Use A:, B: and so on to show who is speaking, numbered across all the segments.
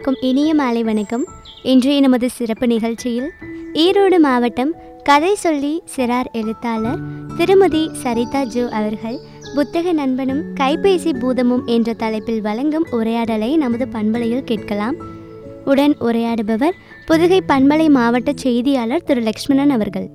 A: அனைவருக்கும் இனிய மாலை வணக்கம். இன்றைய நமது சிறப்பு நிகழ்ச்சியில் ஈரோடு மாவட்டம் கதை சொல்லி சிறார் எழுத்தாளர் திருமதி சரிதா ஜோ அவர்கள் புத்தக நண்பனும் கைபேசி பூதமும் என்ற தலைப்பில் வழங்கும் உரையாடலை நமது பண்பலையில் கேட்கலாம். உடன் உரையாடுபவர் புதுகை பண்பலை மாவட்ட செய்தியாளர் திரு லக்ஷ்மணன் அவர்கள்.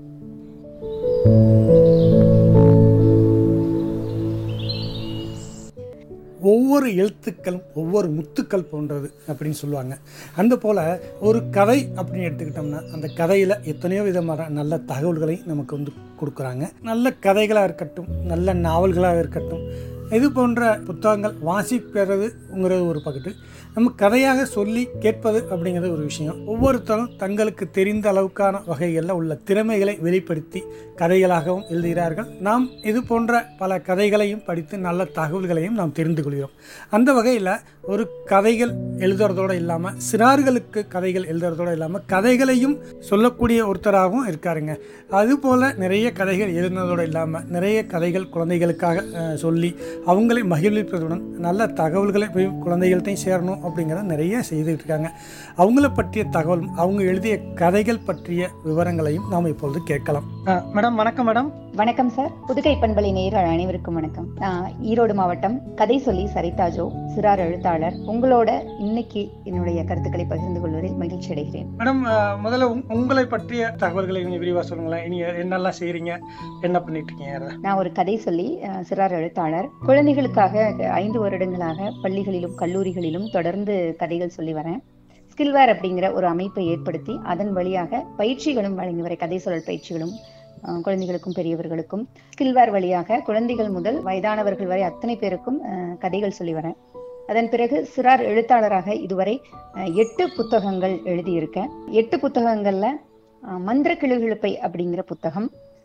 B: ஒவ்வொரு எழுத்துக்களும் ஒவ்வொரு முத்துக்கள் போன்றது அப்படின்னு சொல்லுவாங்க. அந்த போல் ஒரு கதை அப்படின்னு எடுத்துக்கிட்டோம்னா அந்த கதையில் எத்தனையோ விதமான நல்ல தகவல்களை நமக்கு கொடுக்குறாங்க. நல்ல கதைகளாக இருக்கட்டும், நல்ல நாவல்களாக இருக்கட்டும், இது போன்ற புத்தகங்கள் வாசிக்கிறதுங்கிறது ஒரு பக்கத்து, நம்ம கதையாக சொல்லி கேட்பது அப்படிங்கிறது ஒரு விஷயம். ஒவ்வொருத்தரும் தங்களுக்கு தெரிந்த அளவுக்கான வகைகளில் உள்ள திறமைகளை வெளிப்படுத்தி கதைகளாகவும் எழுதுகிறார்கள். நாம் இது போன்ற பல கதைகளையும் படித்து நல்ல தகவல்களையும் நாம் தெரிந்து கொள்கிறோம். அந்த வகையில் ஒரு கதைகள் எழுதுறதோடு இல்லாமல் சிறார்களுக்கு கதைகள் எழுதுறதோடு இல்லாமல் கதைகளையும் சொல்லக்கூடிய ஒருத்தராகவும் இருக்காருங்க. அதுபோல் நிறைய கதைகள் எழுதுனதோடு இல்லாமல் நிறைய கதைகள் குழந்தைகளுக்காக சொல்லி அவங்களை மகிழ்விப்பதுடன் நல்ல தகவல்களை போய் குழந்தைகள்கிட்டையும் சேரணும் அப்படிங்கிறத நிறைய செய்துட்டு இருக்காங்க. அவங்கள பற்றிய தகவலும் அவங்க எழுதிய கதைகள் பற்றிய விவரங்களையும் நாம் இப்பொழுது கேட்கலாம். மேடம் வணக்கம். மேடம்
C: வணக்கம் சார். புதுகை பண்பலை நேயர்கள் அனைவருக்கும் வணக்கம். நான் ஈரோடு மாவட்டம் கதை சொல்லி சரிதா ஜோ, சிறார் எழுத்தாளர். உங்களோட இன்னைக்கு என்னுடைய கருத்துக்களை பகிர்ந்து கொள்வதில் மகிழ்ச்சி அடைகிறேன்.
B: மேடம், முதல்ல உங்களை பற்றிய தகவல்களை நீங்க விரிவா சொல்லுங்களேன். நீங்க என்னெல்லாம் செய்றீங்க, என்ன பண்ணிட்டு இருக்கீங்க?
C: நான் ஒரு கதை சொல்லி சிறார் எழுத்தாளர். குழந்தைகளுக்காக 5 வருடங்களாக பள்ளிகளிலும் கல்லூரிகளிலும் தொடர்ந்து கதைகள் சொல்லி வரேன். ஸ்கில்வேர் அப்படிங்கிற ஒரு அமைப்பை ஏற்படுத்தி அதன் வழியாக பயிற்சிகளும் வழங்கி வரை கதை சொல்லல் பயிற்சிகளும் குழந்தைகளுக்கும் பெரியவர்களுக்கும் ஸ்கில்வேர் வழியாக குழந்தைகள் முதல் வயதானவர்கள் வரை அத்தனை பேருக்கும் கதைகள் சொல்லி வரேன். அதன் பிறகு சிறார் எழுத்தாளராக இதுவரை 8 புத்தகங்கள் எழுதியிருக்கேன். 8 புத்தகங்கள்ல மந்திர கிளுகிழுப்பை அப்படிங்கிற புத்தகம்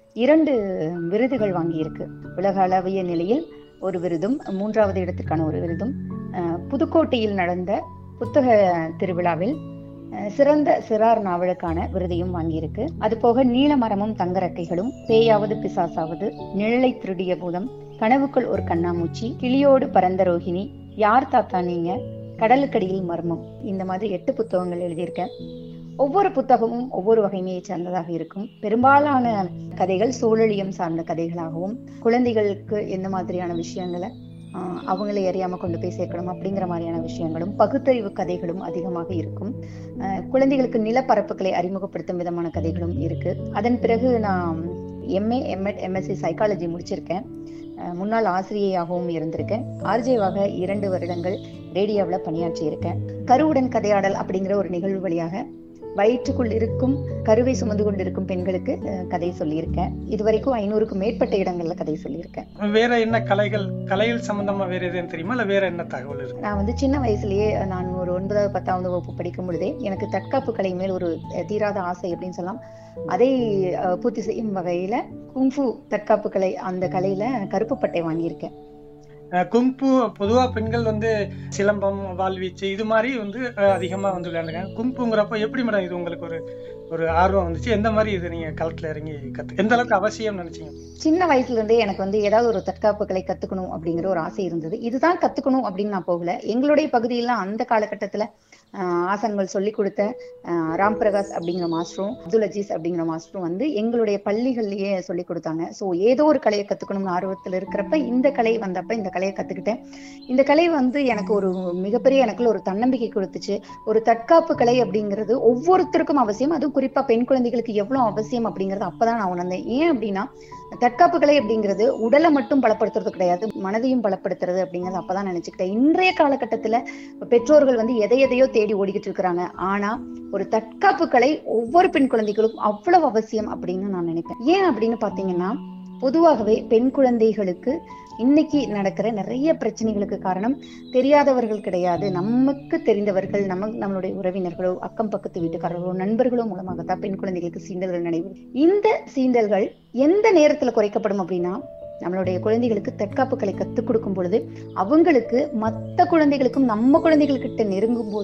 C: 2 விருதுகள் வாங்கியிருக்கு. உலக அளவிய நிலையில் ஒரு விருதும் 3வது இடத்துக்கான ஒரு விருதும், புதுக்கோட்டையில் நடந்த புத்தக திருவிழாவில் சிறந்த சிறார் நாவலுக்கான விருதையும் வாங்கியிருக்கு. அது போக நீலமரமும் தங்கரக்கைகளும், பேயாவது பிசாசாவது, நிழலை திருடிய பூதம், கனவுக்குள் ஒரு கண்ணாமூச்சி, கிளியோடு பரந்த ரோஹிணி, யார் தாத்தா நீங்க, கடலுக்கடியில் மர்மம், இந்த மாதிரி 8 புத்தகங்கள் எழுதியிருக்கேன். ஒவ்வொரு புத்தகமும் ஒவ்வொரு வகைமையை சார்ந்ததாக இருக்கும். பெரும்பாலான கதைகள் சூழலியம் சார்ந்த கதைகளாகவும், குழந்தைகளுக்கு எந்த மாதிரியான விஷயங்களை அவங்களை அறியாம கொண்டு போய் சேர்க்கணும் அப்படிங்கிற மாதிரியான விஷயங்களும், பகுத்தறிவு கதைகளும் அதிகமாக இருக்கும். குழந்தைகளுக்கு நிலப்பரப்புகளை அறிமுகப்படுத்தும் விதமான கதைகளும் இருக்கு. அதன் பிறகு நான் MA, MEd, MSc சைக்காலஜி முடிச்சிருக்கேன். முன்னாள் ஆசிரியையாகவும் இருந்திருக்கேன். ஆர்ஜேவாக 2 வருடங்கள் ரேடியோவில் பணியாற்றி இருக்கேன். கருவுடன் கதையாடல் அப்படிங்கிற ஒரு நிகழ்வு வழியாக வயிற்றுக்குள் இருக்கும் கருவை சுமந்து கொண்டிருக்கும் பெண்களுக்கு கதை சொல்லியிருக்கேன். இதுவரைக்கும் 500க்கும் மேற்பட்ட இடங்கள்ல கதை சொல்லியிருக்கேன்.
B: வேற என்ன கலைகள் சம்பந்தமா வேற எதுவும் தெரியுமா, இல்ல வேற என்ன தகவல் இருக்கு?
C: நான் சின்ன வயசுலயே, நான் ஒரு 9வது 10வது வகுப்பு படிக்கும் பொழுதே எனக்கு தற்காப்பு கலை மேல் ஒரு தீராத ஆசை அப்படின்னு சொல்லலாம். அதை பூர்த்தி செய்யும் வகையில குங்ஃபு தற்காப்பு கலை, அந்த கலையில கருப்பு பட்டை வாங்கியிருக்கேன்.
B: குங்ஃபு பொதுவா பெண்கள் சிலம்பம், வாள்வீச்சு இது மாதிரி அதிகமா விளையாடுறாங்க. குங்ஃபுங்கிறப்ப எப்படி மேடம் இது உங்களுக்கு ஒரு ஆர்வம் வந்துச்சு? எந்த மாதிரி இது நீங்க களத்துல இறங்கி எந்த அளவுக்கு அவசியம் நினைச்சீங்க?
C: சின்ன வயசுல இருந்தே எனக்கு ஏதாவது ஒரு தற்காப்பு கலை கத்துக்கணும் அப்படிங்கிற ஒரு ஆசை இருந்தது. இதுதான் கத்துக்கணும் அப்படின்னு நான் போகல. எங்களுடைய பகுதியெல்லாம் அந்த காலகட்டத்துல ஆசனங்கள் சொல்லி கொடுத்த ராம் பிரகாஷ் அப்படிங்கிற மாஸ்டரும், அப்துல் அஜீஸ் அப்படிங்கிற மாஸ்டரும் எங்களுடைய பள்ளிகள்லயே சொல்லி கொடுத்தாங்க. ஸோ ஏதோ ஒரு கலையை கத்துக்கணும்னு ஆர்வத்தில் இருக்கிறப்ப இந்த கலை வந்தப்ப இந்த கலையை கத்துக்கிட்டேன். இந்த கலை எனக்கு ஒரு மிகப்பெரிய எனக்குள்ள ஒரு தன்னம்பிக்கை கொடுத்துச்சு. ஒரு தற்காப்பு கலை அப்படிங்கிறது ஒவ்வொருத்தருக்கும் அவசியம், அதுவும் குறிப்பா பெண் குழந்தைகளுக்கு எவ்வளவு அவசியம் அப்படிங்கறது அப்பதான் நான் உணர்ந்தேன். ஏன் அப்படின்னா, தற்காப்பு கலை அப்படிங்கிறது உடலை மட்டும் பலப்படுத்துறது கிடையாது, மனதையும் பலப்படுத்துறது அப்படிங்கறது அப்பதான் நினைச்சுக்கிட்டேன். இன்றைய காலகட்டத்துல பெற்றோர்கள் எதையோ தேடி ஓடிக்கிட்டு இருக்கிறாங்க. ஆனா ஒரு தற்காப்பு கலை ஒவ்வொரு பெண் குழந்தைகளுக்கும் அவ்வளவு அவசியம் அப்படின்னு நான் நினைப்பேன். ஏன் அப்படின்னு பாத்தீங்கன்னா, பொதுவாகவே பெண் குழந்தைகளுக்கு இன்னைக்கு நடக்கிற நிறைய பிரச்சனைகளுக்கு காரணம் தெரியாதவர்கள் கிடையாது, நமக்கு தெரிந்தவர்கள், நம்மளுடைய உறவினர்களோ, அக்கம் பக்கத்து வீட்டுக்காரர்களோ, நண்பர்களோ மூலமாகத்தான் பெண் குழந்தைகளுக்கு சீண்டல்கள் நடைபெறும். இந்த சீண்டல்கள் எந்த நேரத்துல குறைக்கப்படும் அப்படின்னா, நம்மளுடைய குழந்தைகளுக்கு தற்காப்பு கலை கத்துக் கொடுக்கும் பொழுது அவங்களுக்கு மற்ற குழந்தைகளுக்கும் நம்ம குழந்தைகள் கிட்ட நெருங்கும் போது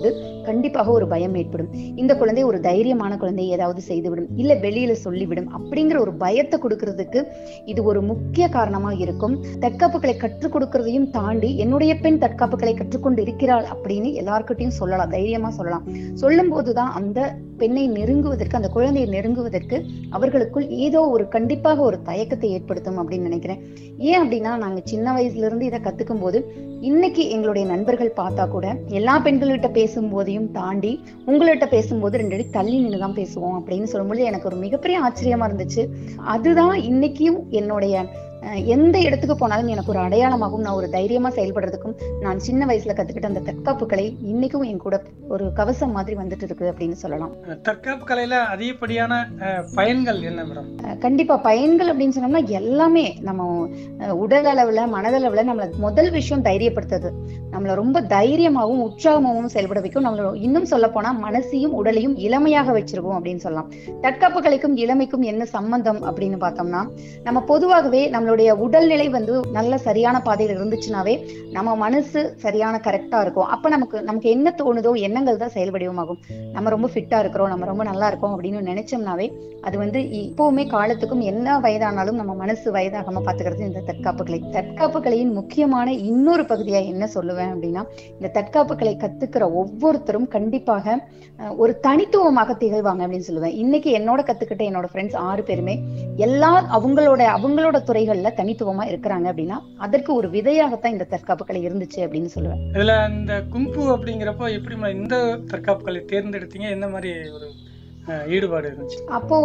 C: கண்டிப்பாக ஒரு பயம் ஏற்படும். இந்த குழந்தை ஒரு தைரியமான குழந்தை, ஏதாவது செய்துவிடும், இல்ல வெளியில சொல்லிவிடும் அப்படிங்கிற ஒரு பயத்தை கொடுக்கறதுக்கு இது ஒரு முக்கிய காரணமா இருக்கும். தற்காப்பு கலை கற்றுக் கொடுக்கறதையும் தாண்டி என்னுடைய பெண் தற்காப்பு கலை கற்றுக்கொண்டு இருக்கிறாள் அப்படின்னு எல்லார்கிட்டையும் சொல்லலாம், தைரியமா சொல்லலாம். சொல்லும் போதுதான் அந்த பெண்ணை நெருங்குவதற்கு, அந்த குழந்தையை நெருங்குவதற்கு அவர்களுக்குள் ஏதோ ஒரு கண்டிப்பாக ஒரு தயக்கத்தை ஏற்படுத்தும் அப்படின்னு நினைக்கிறேன். ஏன் அப்படின்னா, நாங்க சின்ன வயசுல இருந்து இதை கத்துக்கும் போது இன்னைக்கு எங்களுடைய நண்பர்கள் பார்த்தா கூட எல்லா பெண்கள்கிட்ட பேசும் போதையும் தாண்டி உங்கள்கிட்ட பேசும்போது 2 அடி தள்ளி நின்றுதான் பேசுவோம் அப்படின்னு சொல்லும்போது எனக்கு ஒரு மிகப்பெரிய ஆச்சரியமா இருந்துச்சு. அதுதான் இன்னைக்கும் என்னுடைய எந்த இடத்துக்கு போனாலும் எனக்கு ஒரு அடையாளமாகவும், நான் ஒரு தைரியமா செயல்படுறதுக்கும் நான் சின்ன வயசுல கத்துக்கிட்ட அந்த தற்காப்பு கலை இன்னைக்கும் என் கூட ஒரு கவசம் மாதிரி வந்துட்டு இருக்கு அப்படின்னு சொல்லலாம்.
D: தற்காப்பு கலையில அதிகப்படியான பயன்கள் என்ன மேடம்?
C: கண்டிப்பா பயன்கள் அப்படின்னு சொன்னோம்னா எல்லாமே நம்ம உடல் அளவுல மனதளவுல நம்மள முதல் விஷயம் தைரியப்படுத்துறது, நம்மள ரொம்ப தைரியமாகவும் உற்சாகமாகவும் செயல்பட வைக்கும். நம்மள இன்னும் சொல்ல போனா மனசையும் உடலையும் இளமையாக வச்சிருக்கோம் அப்படின்னு சொல்லலாம். தற்காப்பு கலைக்கும் இளமைக்கும் என்ன சம்பந்தம் அப்படின்னு பார்த்தோம்னா, நம்ம பொதுவாகவே நம்மளுடைய உடல்நிலை வந்து நல்ல சரியான பாதையில இருந்துச்சுனாவே நம்ம மனசு சரியான கரெக்டா இருக்கும். அப்ப நமக்கு என்ன தோணுதோ எண்ணங்கள் தான் செயல்வடிவமாகும். நம்ம ரொம்ப ஃபிட்டா இருக்கிறோம், நம்ம ரொம்ப நல்லா இருக்கோம் அப்படின்னு நினைச்சோம்னாவே அது வந்து இப்பவுமே காலத்துக்கும் என்ன வயதானாலும் நம்ம மனசு வயதாகாம பாத்துக்கிறது இந்த தற்காப்பு கலை. தற்காப்பு கலையின் முக்கியமான இன்னொரு பகுதியா என்ன சொல்லுவேன் அப்படின்னா, இந்த தற்காப்பு கலை கத்துக்கிற ஒவ்வொருத்தரும் கண்டிப்பாக ஒரு தனித்துவமாக திகழ்வாங்க அப்படின்னு சொல்லுவேன். இன்னைக்கு என்னோட கத்துக்கிட்ட என்னோட ஃப்ரெண்ட்ஸ் 6 பேருமே எல்லா அவங்களோட துறைகள்ல தனித்துவமா இருக்கிறாங்க அப்படின்னா அதற்கு ஒரு விதையாகத்தான் இந்த தற்காப்பு கலை இருந்துச்சு அப்படின்னு சொல்லுவேன்.
D: இதுல இந்த கும்பு அப்படிங்கிறப்போ எப்படி இந்த தற்காப்பு கலை தேர்ந்தெடுத்தீங்க? என்ன மாதிரி ஒரு ஈடுபாடு இருந்துச்சு?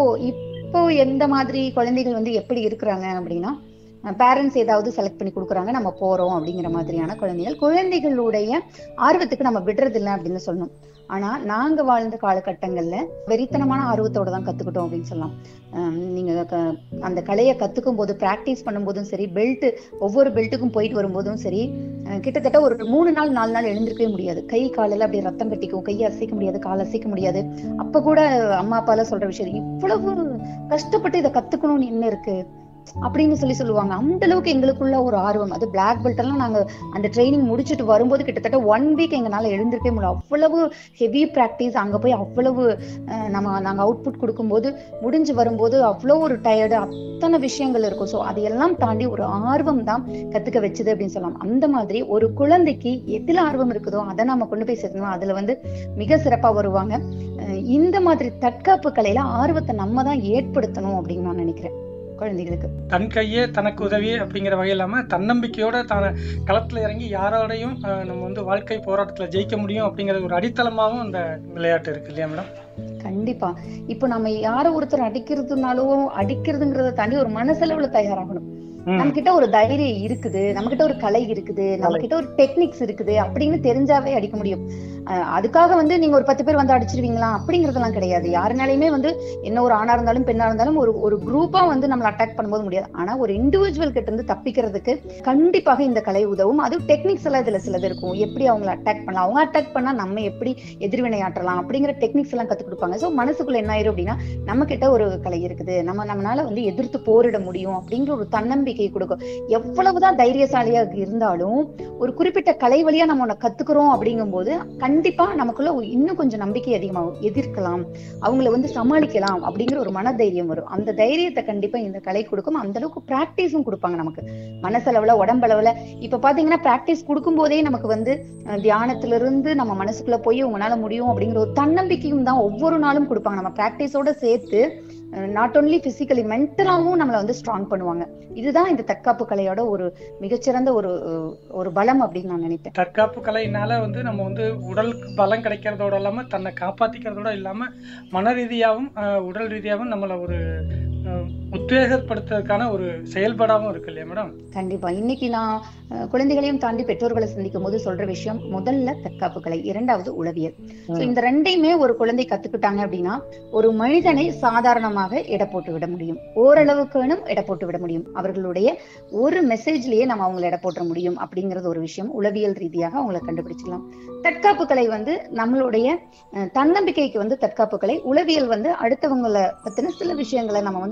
C: இப்போ எந்த மாதிரி குழந்தைகள் வந்து எப்படி இருக்கிறாங்க அப்படின்னா, பேரண்ட்ஸ் ஏதாவது செலக்ட் பண்ணி கொடுக்குறாங்க, நம்ம போறோம் அப்படிங்கிற மாதிரியான குழந்தைகளுடைய ஆர்வத்துக்கு நம்ம விடுறது இல்லை அப்படின்னு சொல்லணும். ஆனா நாங்க வாழ்ந்த காலகட்டங்கள்ல வெறித்தனமான ஆர்வத்தோட தான் கத்துக்கிட்டோம் அப்படின்னு சொல்லலாம். நீங்க அந்த கலையை கத்துக்கும் போது பிராக்டிஸ் பண்ணும் போதும் சரி, ஒவ்வொரு பெல்ட்டுக்கும் போயிட்டு வரும்போதும் சரி, கிட்டத்தட்ட ஒரு 3 நாள் 4 நாள் எழுந்திருக்கவே முடியாது. கை காலில் அப்படியே ரத்தம் கட்டிக்கும், கையை அசைக்க முடியாது, காலை அசைக்க முடியாது. அப்ப கூட அம்மா அப்பால சொல்ற விஷயம், இவ்வளவு கஷ்டப்பட்டு இதை கத்துக்கணும்னு என்ன இருக்கு அப்படின்னு சொல்லுவாங்க. அந்த அளவுக்கு எங்களுக்குள்ள ஒரு ஆர்வம். அது பிளாக் பெல்ட் எல்லாம் நாங்க அந்த ட்ரைனிங் முடிச்சுட்டு வரும்போது கிட்டத்தட்ட 1 வீக் எங்களால எழுந்திருக்கவே முடியல. அவ்வளவு ஹெவி பிராக்டிஸ். அங்க போய் அவ்வளவு நாங்க அவுட்புட் கொடுக்கும்போது முடிஞ்சு வரும்போது அவ்வளவு ஒரு டயர்டு, அத்தனை விஷயங்கள் இருக்கும். ஸோ அதையெல்லாம் தாண்டி ஒரு ஆர்வம் தான் கத்துக்க வச்சுது அப்படின்னு சொல்லலாம். அந்த மாதிரி ஒரு குழந்தைக்கு எதுல ஆர்வம் இருக்குதோ அதை நம்ம கொண்டு போய் சேர்க்கணும், அதுல வந்து மிக சிறப்பா வருவாங்க. இந்த மாதிரி தற்காப்பு கலையில ஆர்வத்தை நம்ம தான் ஏற்படுத்தணும் அப்படின்னு நான் நினைக்கிறேன். குழந்தைகளுக்கு
D: தன் கையே தனக்கு உதவி அப்படிங்கிற வகை இல்லாம தன்னம்பிக்கையோட களத்துல இறங்கி யாரோடையும் நம்ம வந்து வாழ்க்கை போராட்டத்துல ஜெயிக்க முடியும் அப்படிங்கிற ஒரு அடித்தளமாகவும் அந்த விளையாட்டு இருக்கு இல்லையா மேடம்?
C: கண்டிப்பா. இப்ப நம்ம யாரோ ஒருத்தர் அடிக்கிறதுங்கிறத தாண்டி ஒரு மனசளவுல தயாராகணும். நம்ம கிட்ட ஒரு தைரியம் இருக்குது, நம்ம கிட்ட ஒரு கலை இருக்குது, நம்ம கிட்ட ஒரு டெக்னிக்ஸ் இருக்குது அப்படின்னு தெரிஞ்சாவே அடிக்க முடியும். அதுக்காக வந்து நீங்க ஒரு 10 பேர் வந்து அடிச்சிருவீங்களா அப்படிங்கறதெல்லாம் கிடையாது. யாருனாலையுமே வந்து என்ன ஒரு ஆணா இருந்தாலும் பெண்ணா இருந்தாலும் ஒரு குரூப்பா வந்து நம்மள அட்டாக் பண்ணும்போது முடியாது. ஆனா ஒரு இண்டிவிஜுவல் கிட்ட இருந்து தப்பிக்கிறதுக்கு கண்டிப்பாக இந்த கலை உதவும். அது டெக்னிக்ஸ் எல்லாம் இதுல சிலது இருக்கும். எப்படி அவங்களை அட்டாக் பண்ணலாம், அவங்க அட்டாக் பண்ணா நம்ம எப்படி எதிர்வினை ஆற்றலாம் அப்படிங்கிற டெக்னிக்ஸ் எல்லாம் கத்து கொடுப்பாங்க. சோ மனசுக்குள்ள என்ன ஆயிரும் அப்படின்னா, நம்ம கிட்ட ஒரு கலை இருக்குது, நம்மளால வந்து எதிர்த்து போரிட முடியும் அப்படிங்கிற ஒரு தன்னம்பிக்கை கொடுக்கும். எவ்வளவுதான் தைரியசாலியா இருந்தாலும் ஒரு குறிப்பிட்ட கலை வழியா நம்ம ஒண்ணு கத்துக்கிறோம் அப்படிங்கும் போது கண்டிப்பா நமக்குள்ள இன்னும் கொஞ்சம் நம்பிக்கை அதிகமாகும். எதிர்க்கலாம், அவங்களை வந்து சமாளிக்கலாம் அப்படிங்கிற ஒரு மன தைரியம் வரும். அந்த தைரியத்தை கண்டிப்பா இந்த கலை கொடுக்கும். அந்த அளவுக்கு பிராக்டிஸும் கொடுப்பாங்க நமக்கு, மனசளவுல உடம்பளவுல. இப்ப பாத்தீங்கன்னா பிராக்டிஸ் கொடுக்கும் போதே நமக்கு வந்து தியானத்துல இருந்து நம்ம மனசுக்குள்ள போய் உங்களால முடியும் அப்படிங்கிற ஒரு தன்னம்பிக்கையும் தான் ஒவ்வொரு நாளும் கொடுப்பாங்க. நம்ம பிராக்டிஸோட சேர்த்து நாட் ஓன்லி பிசிக்கலி மென்டலாவும் நம்மளை வந்து ஸ்ட்ராங் பண்ணுவாங்க. இதுதான் இந்த தற்காப்பு கலையோட ஒரு மிகச்சிறந்த ஒரு பலம் அப்படின்னு நான் நினைப்பேன்.
D: தற்காப்பு கலையினால வந்து நம்ம வந்து உடலுக்கு பலம் கிடைக்கிறதோட இல்லாம தன்னை காப்பாத்திக்கிறதோட இல்லாம மன ரீதியாகவும் உடல் ரீதியாகவும் நம்மளை ஒரு உத்வேகப்படுத்துறதுக்கான ஒரு செயல்பாடாகவும் இருக்கு இல்லையா மேடம்?
C: கண்டிப்பா. இன்னைக்கு நான் குழந்தைகளையும் தாண்டி பெற்றோர்களை சந்திக்கும் போது சொல்ற விஷயம், முதல்ல தற்காப்பு கலை, 2வது உளவியல். இந்த 2ஐயுமே ஒரு குழந்தை கத்துக்கிட்டாங்க அப்படின்னா ஒரு மனிதனை சாதாரணமாக எடை போட்டு விட முடியும், ஓரளவுக்கு எடை போட்டு விட முடியும். அவர்களுடைய ஒரு மெசேஜ்லயே நம்ம அவங்களை எடை போட்ட முடியும் அப்படிங்கறது ஒரு விஷயம். உளவியல் ரீதியாக அவங்களை கண்டுபிடிச்சிடலாம். தற்காப்பு கலை வந்து நம்மளுடைய தன்னம்பிக்கைக்கு வந்து தற்காப்பு கலை. உளவியல் வந்து அடுத்தவங்களை பத்தின சில விஷயங்களை நம்ம வந்து மத்தவங்க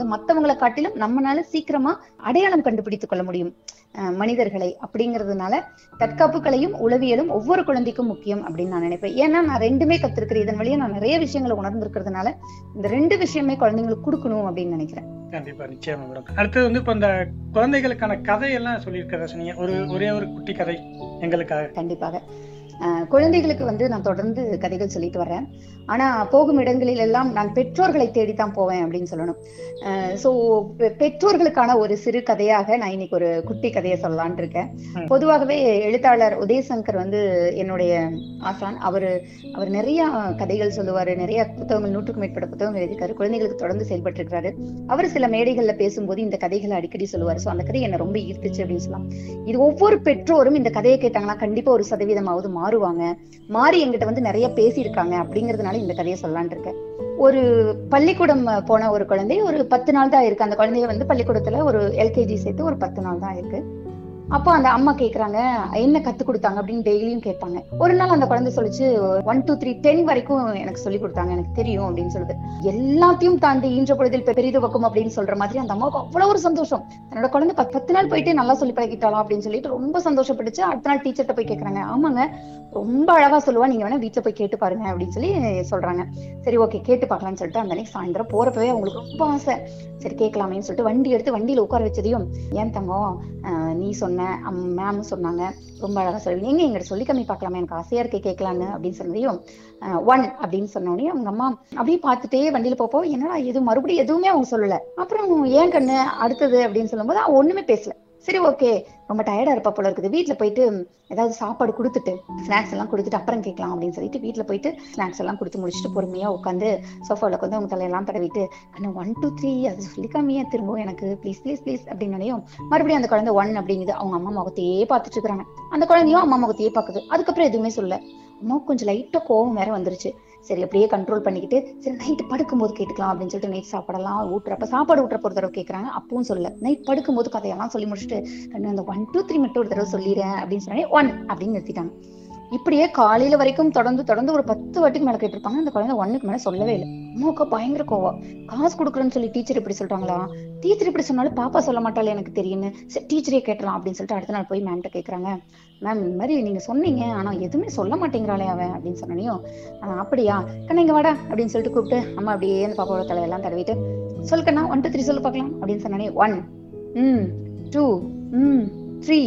C: மற்றவங்களை காட்டிலும் நம்மளால சீக்கிரமா அடையாளம் கண்டுபிடித்துக் கொள்ள முடியும் மனிதர்களை. அப்படிங்கிறதுனால தற்காப்பு கலையும் உளவியலும் ஒவ்வொரு குழந்தைக்கும் முக்கியம் அப்படின்னு நான் நினைப்பேன். ஏன்னா நான் ரெண்டுமே கத்துருக்கிறேன். இதன் வழியா நான் நிறைய விஷயங்களை உணர்ந்திருக்கிறதுனால இந்த 2 விஷயமே குழந்தைங்களுக்கு கொடுக்கணும் அப்படின்னு நினைக்கிறேன்.
D: கண்டிப்பா, நிச்சயமா மேடம். அடுத்தது வந்து இப்ப இந்த குழந்தைகளுக்கான கதையெல்லாம் சொல்லியிருக்கிறத சொன்னீங்க. ஒரே ஒரு குட்டி கதை எங்களுக்காக.
C: கண்டிப்பாக. குழந்தைகளுக்கு வந்து நான் தொடர்ந்து கதைகள் சொல்லிட்டு வர்றேன். ஆனா போகும் இடங்களில் எல்லாம் நான் பெற்றோர்களை தேடித்தான் போவேன் அப்படின்னு சொல்லணும். சோ பெற்றோர்களுக்கான ஒரு சிறு கதையாக நான் இன்னைக்கு ஒரு குட்டி கதையை சொல்லலான் இருக்கேன். பொதுவாகவே எழுத்தாளர் உதயசங்கர் வந்து என்னுடைய ஆசான். அவர் நிறைய கதைகள் சொல்லுவாரு, நிறைய புத்தகங்கள், 100க்கும் மேற்பட்ட புத்தகங்கள் எழுதியிருக்காரு. குழந்தைகளுக்கு தொடர்ந்து செயல்பட்டு இருக்கிறாரு. அவர் சில மேடைகள்ல பேசும்போது இந்த கதைகளை அடிக்கடி சொல்லுவாரு. சோ அந்த கதை என்ன ரொம்ப ஈர்த்துச்சு அப்படின்னு சொல்லலாம். இது ஒவ்வொரு பெற்றோரும் இந்த கதையை கேட்டாங்கன்னா கண்டிப்பா ஒரு சதவீதமாவது மாறுவாங்க, மாறி எங்கிட்ட வந்து நிறைய பேசியிருக்காங்க. அப்படிங்கிறதுனால இந்த கதையை சொல்லலான் இருக்கேன். ஒரு பள்ளிக்கூடம் போன ஒரு குழந்தை, ஒரு 10 நாள் தான் இருக்கு. அந்த குழந்தைய வந்து பள்ளிக்கூடத்துல ஒரு எல்கேஜி சேர்த்து ஒரு 10 நாள் தான் இருக்கு. அப்போ அந்த அம்மா கேக்குறாங்க என்ன கத்து கொடுத்தாங்க அப்படின்னு டெய்லியும் கேட்பாங்க. ஒரு நாள் அந்த குழந்தை சொல்லிச்சு 1 2 3 10 வரைக்கும் எனக்கு சொல்லி கொடுத்தாங்க, எனக்கு தெரியும் அப்படின்னு சொல்லுது. எல்லாத்தையும் தாண்டி ஈன்ற பொழுதில் பெரிது வைக்கும் அப்படின்னு சொல்ற மாதிரி அந்த அம்மாவுக்கு அவ்வளவு ஒரு சந்தோஷம். தன்னோட குழந்தை 10 நாள் போயிட்டு நல்லா சொல்லி பழகிட்டாலும் அப்படின்னு சொல்லிட்டு ரொம்ப சந்தோஷப்பட்டுச்சு. அடுத்த நாள் டீச்சர்ட்ட போய் கேக்குறாங்க, ஆமாங்க ரொம்ப அழகா சொல்லுவா, நீங்க வேணா வீட்டுல போய் கேட்டு பாருங்க அப்படின்னு சொல்லி சொல்றாங்க. சரி ஓகே கேட்டு பார்க்கலாம்னு சொல்லிட்டு அந்த அன்னைக்கு சாயந்தரம் போறப்பவே அவங்களுக்கு ரொம்ப ஆசை. சரி கேட்கலாமேன்னு சொல்லிட்டு வண்டி எடுத்து வண்டியில உட்கார வச்சதையும், ஏன் தங்கம் நீ சொன்ன மேம் சொன்னாங்க ரொம்ப அழகா சொல்லி நீங்க எங்கிட்ட சொல்லி கம்மி பார்க்கலாமே, எனக்கு ஆசையா இருக்கே கேட்கலான்னு அப்படின்னு சொன்னதையும் 1 அப்படின்னு சொன்னோடனே அவங்க அம்மா அப்படியே பார்த்துட்டே வண்டியில போப்போ என்னடா எதுவும் மறுபடியும் எதுவுமே அவங்க சொல்லல. அப்புறம் ஏன் கண்ணு அடுத்தது அப்படின்னு சொல்லும்போது அவன் ஒண்ணுமே பேசல. சரி ஓகே ரொம்ப டயர்டா இருப்பா போல இருக்குது, வீட்டுல போயிட்டு ஏதாவது சாப்பாடு கொடுத்துட்டு ஸ்நாக்ஸ் எல்லாம் கொடுத்துட்டு அப்புறம் கேட்கலாம் அப்படின்னு சொல்லிட்டு வீட்டுல போயிட்டு ஸ்நாக்ஸ் எல்லாம் கொடுத்து முடிச்சுட்டு பொறுமையா உட்காந்து சோஃபால உட்காந்து அவங்க தலையெல்லாம் தடவிட்டு கண்ணு 1 2 3 அது சொல்லிக்காமையா திரும்பவும் எனக்கு ப்ளீஸ் ப்ளீஸ் ப்ளீஸ் அப்படின்னாலையும் மறுபடியும் அந்த குழந்தை 1 அப்படிங்குது. அவங்க அம்மா முகத்தையே பார்த்துட்டு இருக்கிறாங்க. அந்த குழந்தையும் அம்மா முகத்தையே பாக்குது. அதுக்கப்புறம் எதுவுமே சொல்ல. அம்மாவுக்கு கொஞ்சம் லைட்டா கோவம் வேற வந்துருச்சு. சரி அப்படியே கண்ட்ரோல் பண்ணிக்கிட்டு சரி நைட்டு படுக்கும்போது கேட்டுக்கலாம் அப்படின்னு சொல்லிட்டு நைட் சாப்பாடெல்லாம் சாப்பாடு ஊட்டுறப்ப ஒரு தடவை கேட்கறாங்க. அப்பவும் சொல்ல. நைட் படுக்கும்போது கதையெல்லாம் சொல்லி முடிச்சுட்டு அந்த 1 2 3 மட்டும் ஒரு தடவை சொல்லிடுறேன் அப்படின்னு சொன்னே 1 அப்படின்னு நிறுத்திட்டாங்க. இப்படியே காலையில வரைக்கும் தொடர்ந்து ஒரு 10 வாட்டிக்கு மேல கேட்டிருப்பாங்க. அந்த குழந்தை 1க்கு மேல சொல்லவே இல்லை. அம்மாவுக்கு பயங்கர கோவம். காசு கொடுக்குறேன்னு சொல்லி டீச்சர் இப்படி சொல்றாங்களா, டீச்சர் இப்படி சொன்னாலும் பாப்பா சொல்ல மாட்டாள் எனக்கு தெரியும்னு சரி டீச்சரே கேட்டலாம் அப்படின்னு சொல்லிட்டு அடுத்த நாள் போய் மேம்கிட்ட கேட்கறாங்க. மேம் இந்த மாதிரி நீங்க சொன்னீங்க ஆனா எதுவுமே சொல்ல மாட்டேங்கிறாளே அவன் அப்படின்னு சொன்னையும் அப்படியா கண்ணா இங்க வாடா அப்படின்னு சொல்லிட்டு கூப்பிட்டு அம்மா அப்படியே அந்த பாப்பாவோட தலையெல்லாம் தடவிட்டு சொல்லுக்கண்ணா 1 2 3 சொல்லு பார்க்கலாம் அப்படின்னு சொன்னே 1 2 3